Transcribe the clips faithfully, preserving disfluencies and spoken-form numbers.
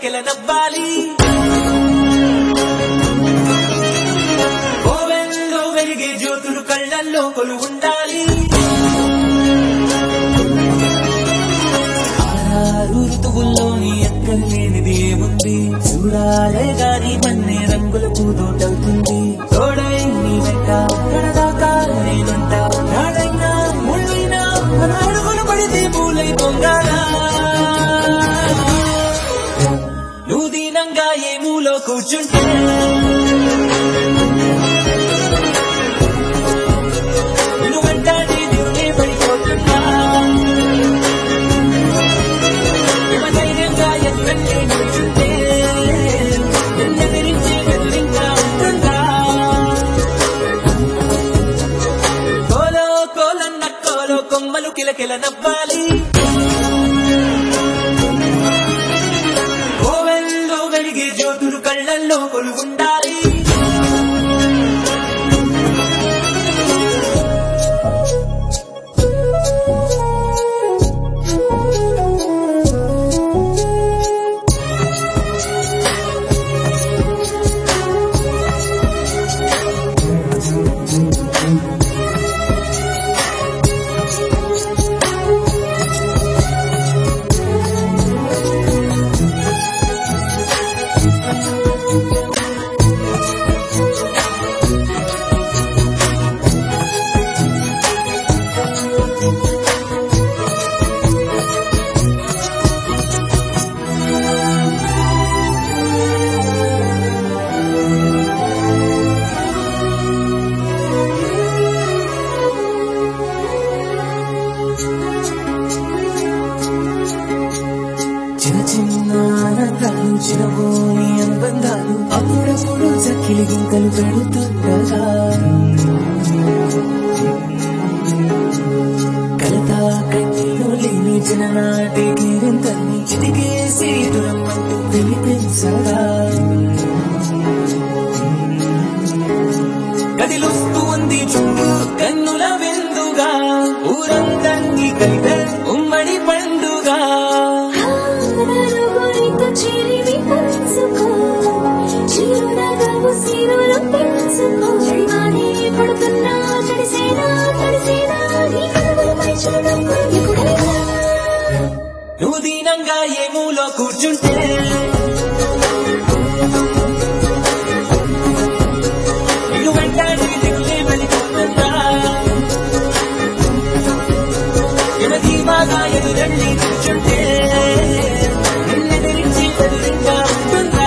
కిలకిల నవ్వాలి కోవెల్లో వెలిగే జ్యోతులు కళ్ళల్లో కొలు ఉండాలి ఆరు ఋతువుల్లోని ఎక్కడ లేనిది ఏముంది చూడాలే గాని మన్నే రంగుల పూదోటవుతుంది తోడై నీ వెంట కడదాకా నేనుంటా నాడైనా ముళ్ళైనా మన అడుగులు పడితే పూలై పొంగాలా నువ్వు దీనంగా ఏ మూలో కూర్చుంటే నువ్వు వెంటాడి దేవునే పడిపోతున్నా ధైర్యంగా ఎదురంటే కూర్చుంటే ఎదిరించి ఎదురింకా ఉంటుందా కోలో కోలన్న కోలో కొమ్మలు కిలకిల నవ్వాలి కోవెల్లో వెలిగే జ్యోతులు కళ్ళల్లో కొలు ఉండాలి చిన్న చిన్న ఆనందాలు చిరబోని అనుబంధాలు అప్పుడప్పుడు చక్కిలి గింకలు పెడుతుండగా కలతా కన్నీరు లేని చిన్ననాటి గిరింతల్ని చిటికేసి దూరమ్మంటూ పిలిపించగా గదిలొస్తూ ఉంది చూడు కన్నుల విందుగా ఊరందరినీ కలిపే ఉమ్మడి పండుగ నువ్వు దీనంగా ఏ మూలో కూర్చుంటే నువ్వు వెంటాడి దిగులే వెళ్ళిపోతుందా ధీమాగా ఎదురండి కూర్చుంటే నిన్నెదిరించి ఎదురింగా ఉంటుందా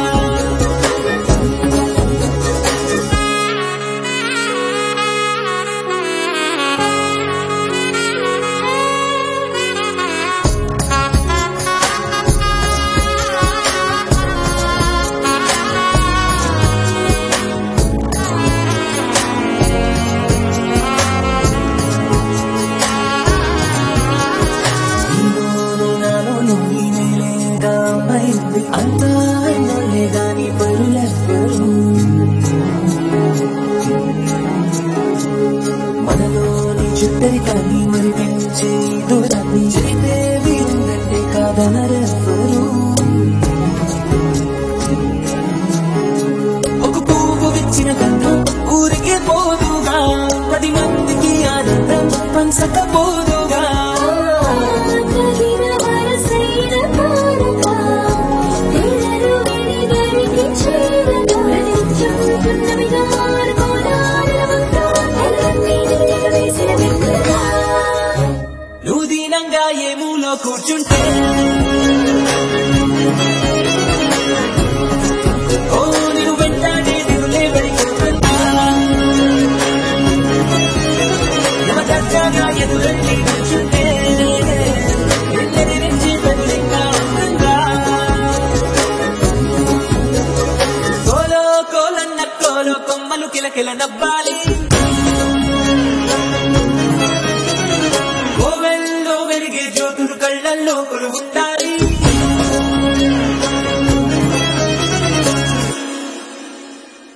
అంతా అన్నోళ్ళే గాని పరులెవ్వరు మనలోని చుట్టరి కానీ మరి పెంచే దూరాన్ని చెప్పేది ఉందంటే కాదనరెవ్వరు ఒక పువ్వు విచ్చిన గంధం ఊరికే పోదుగా పది మందికి ఆనందం పంచకపోదుగా నువ్వు దీనంగా ఏ మూలో కూర్చుంటే ఓ నేను వెంటాడే దిగులే పడిపోతుందా నవదర్జాగా ఎదురండి కూర్చుంటే ఎదిరించి బదిలింగా ఉంటుందా కోలో కోలన్న కోలో కొమ్మలు కిలకిల నవ్వాలి